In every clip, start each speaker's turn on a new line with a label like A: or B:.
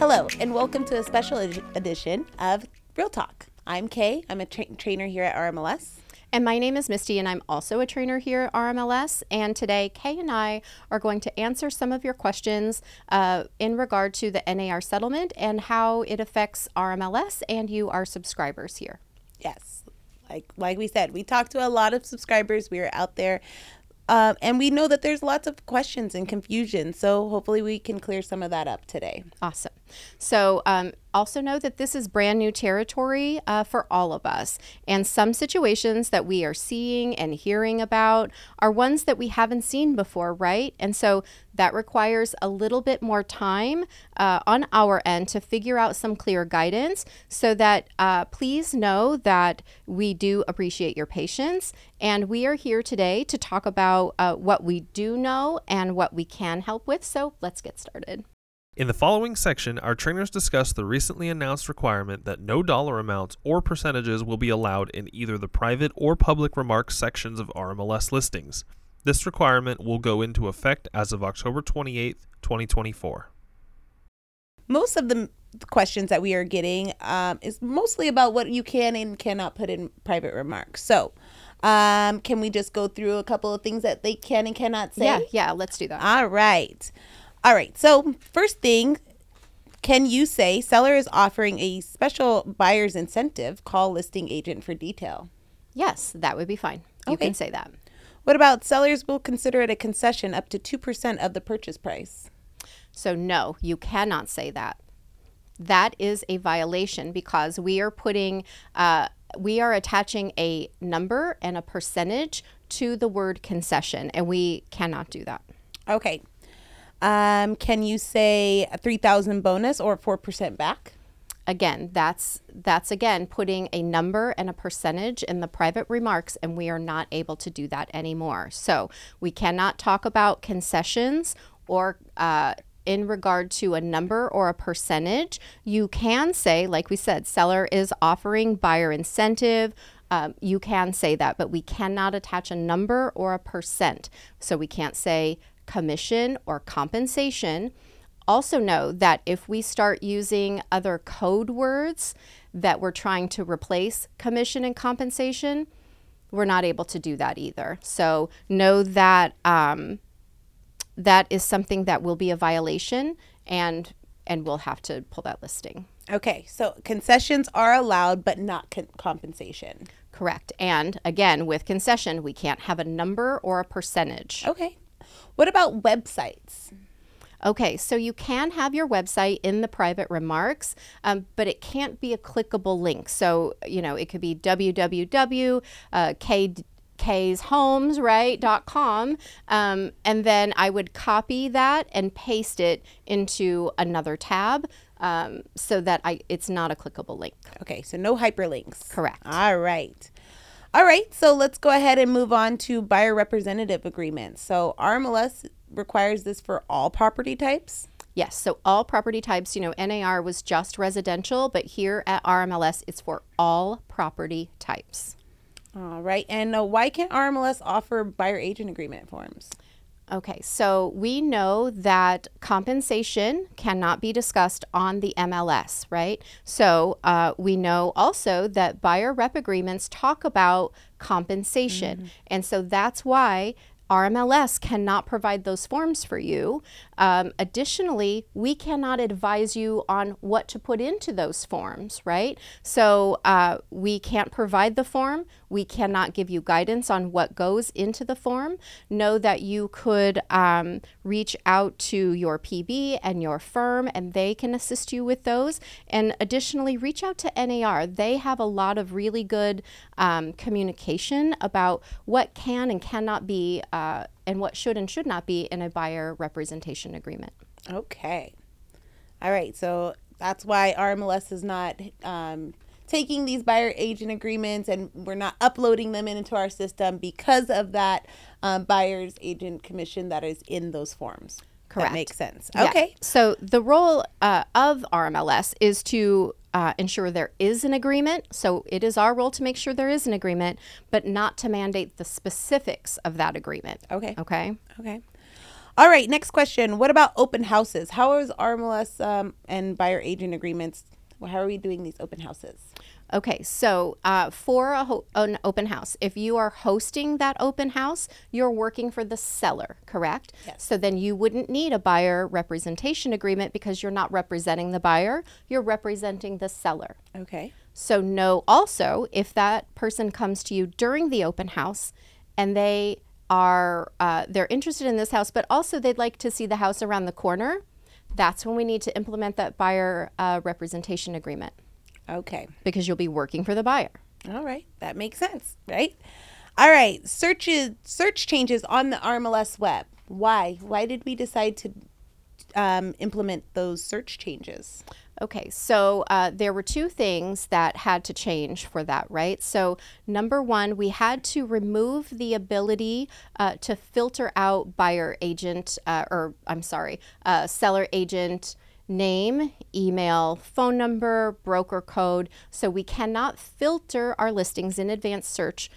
A: Hello, and welcome to a special edition of Real Talk. I'm Kay. I'm a trainer here at RMLS.
B: And my name is Misty, and I'm also a trainer here at RMLS. And today, Kay and I are going to answer some of your questions in regard to the NAR settlement and how it affects RMLS and you, our subscribers here.
A: Yes, like we said, we talked to a lot of subscribers. We are out there. And we know that there's lots of questions and confusion, so hopefully we can clear some of that up today.
B: Awesome. So also know that this is brand new territory for all of us. And some situations that we are seeing and hearing about are ones that we haven't seen before, right? And so that requires a little bit more time on our end to figure out some clear guidance, so that please know that we do appreciate your patience. And we are here today to talk about what we do know and what we can help with. So let's get started.
C: In the following section, our trainers discuss the recently announced requirement that no dollar amounts or percentages will be allowed in either the private or public remarks sections of RMLS listings. This requirement will go into effect as of October 28th, 2024.
A: Most of the questions that we are getting is mostly about what you can and cannot put in private remarks. So can we just go through a couple of things that they can and cannot say?
B: Yeah, let's do that.
A: All right. So first thing, can you say seller is offering a special buyer's incentive? Call listing agent for detail.
B: Yes, that would be fine. You
A: Okay.
B: can say that.
A: What about sellers will consider it a concession up to 2% of the purchase price?
B: So no, you cannot say that. That is a violation because we are attaching a number and a percentage to the word concession, and we cannot do that.
A: Okay. Can you say a 3,000 bonus or 4% back?
B: Again, that's again putting a number and a percentage in the private remarks, and we are not able to do that anymore. So we cannot talk about concessions or in regard to a number or a percentage. You can say, like we said, seller is offering buyer incentive. You can say that, but we cannot attach a number or a percent. So we can't say commission or compensation. Also know that if we start using other code words that we're trying to replace commission and compensation, we're not able to do that either. So know that that is something that will be a violation, and we'll have to pull that listing.
A: Okay, so concessions are allowed, but not compensation.
B: Correct. And again, with concession, we can't have a number or a percentage.
A: Okay. What about websites?
B: Okay, so you can have your website in the private remarks, but it can't be a clickable link. So, it could be www.kayshomes, right, .com, and then I would copy that and paste it into another tab so that it's not a clickable link.
A: Okay, so no hyperlinks.
B: Correct.
A: All right, so let's go ahead and move on to buyer representative agreements. So RMLS requires this for all property types?
B: Yes, so all property types, NAR was just residential, but here at RMLS, it's for all property types.
A: All right, and why can't RMLS offer buyer agent agreement forms?
B: Okay, so we know that compensation cannot be discussed on the MLS, right? So we know also that buyer rep agreements talk about compensation. Mm-hmm. And so that's why RMLS cannot provide those forms for you. Additionally, we cannot advise you on what to put into those forms, right? So we can't provide the form. We cannot give you guidance on what goes into the form. Know that you could reach out to your PB and your firm, and they can assist you with those. And additionally, reach out to NAR. They have a lot of really good communication about what can and cannot be and what should and should not be in a buyer representation agreement.
A: Okay. All right. So that's why RMLS is not taking these buyer agent agreements, and we're not uploading them into our system because of that buyer's agent commission that is in those forms.
B: Correct.
A: That makes sense.
B: Yeah.
A: Okay.
B: So the role of RMLS is to ensure there is an agreement. So it is our role to make sure there is an agreement, but not to mandate the specifics of that agreement.
A: Okay.
B: Okay.
A: Okay. All right, next question. What about open houses? How is RMLS and buyer agent agreements? How are we doing these open houses?
B: Okay, so for an open house, if you are hosting that open house, you're working for the seller, correct?
A: Yes.
B: So then you wouldn't need a buyer representation agreement because you're not representing the buyer, you're representing the seller.
A: Okay.
B: So know also if that person comes to you during the open house and they are they're interested in this house, but also they'd like to see the house around the corner, that's when we need to implement that buyer representation agreement.
A: Okay.
B: Because you'll be working for the buyer.
A: All right. That makes sense, right? All right. Search changes on the RMLS web. Why? Why did we decide to implement those search changes?
B: Okay, so there were two things that had to change for that, right? So number one, we had to remove the ability to filter out buyer agent, seller agent name, email, phone number, broker code. So we cannot filter our listings in advanced search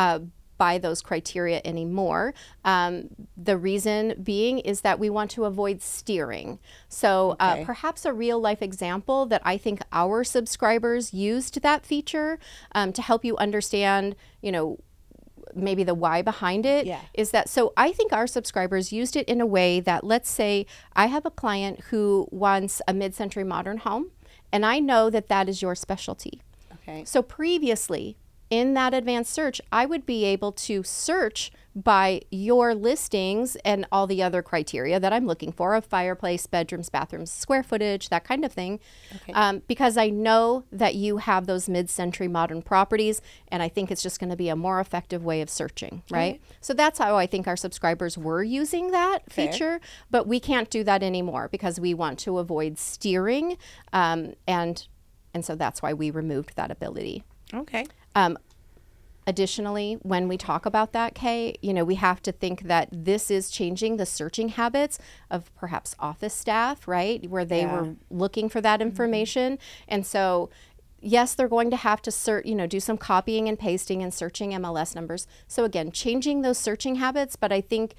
B: by those criteria anymore. The reason being is that we want to avoid steering. So
A: Okay.
B: perhaps a real life example that I think our subscribers used that feature to help you understand, maybe the why behind it is that, so I think our subscribers used it in a way that, let's say I have a client who wants a mid-century modern home, and I know that that is your specialty.
A: Okay.
B: So previously, in that advanced search, I would be able to search by your listings and all the other criteria that I'm looking for of fireplace, bedrooms, bathrooms, square footage, that kind of thing.
A: Okay.
B: Because I know that you have those mid-century modern properties, and I think it's just going to be a more effective way of searching, right? So that's how I think our subscribers were using that
A: Fair.
B: feature, but we can't do that anymore because we want to avoid steering, and so that's why we removed that ability.
A: Okay.
B: Additionally, when we talk about that, Kay, we have to think that this is changing the searching habits of perhaps office staff, right? Where they were looking for that information. And so, yes, they're going to have to search, do some copying and pasting and searching MLS numbers. So again, changing those searching habits, but I think,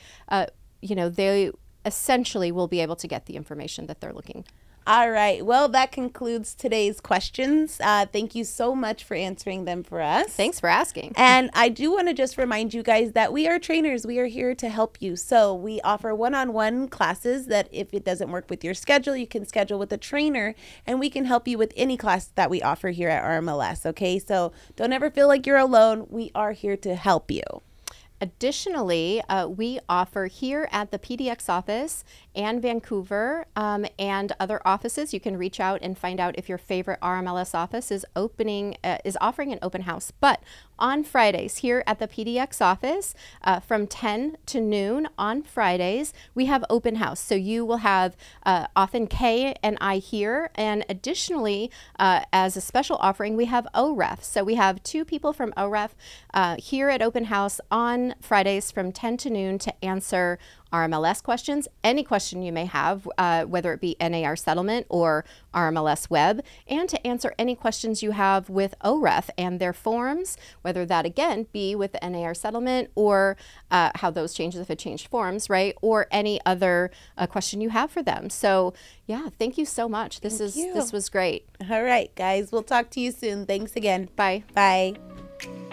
B: they essentially will be able to get the information that they're looking.
A: All right. Well, that concludes today's questions. Thank you so much for answering them for us.
B: Thanks for asking.
A: And I do want to just remind you guys that we are trainers. We are here to help you. So we offer one-on-one classes that if it doesn't work with your schedule, you can schedule with a trainer, and we can help you with any class that we offer here at RMLS. Okay. So don't ever feel like you're alone. We are here to help you.
B: Additionally, we offer here at the PDX office and Vancouver and other offices. You can reach out and find out if your favorite RMLS office is offering an open house. But on Fridays here at the PDX office, from 10 to noon on Fridays, we have open house. So you will have often Kay and I here. And additionally, as a special offering, we have OREF. So we have two people from OREF here at open house on Fridays from 10 to noon to answer RMLS questions, any question you may have, whether it be NAR settlement or RMLS web, and to answer any questions you have with OREF and their forms, whether that again be with the NAR settlement or how those changes if it changed forms, right? Or any other question you have for them. So yeah, thank you so much. This was great.
A: All right, guys. We'll talk to you soon. Thanks again.
B: Bye.
A: Bye.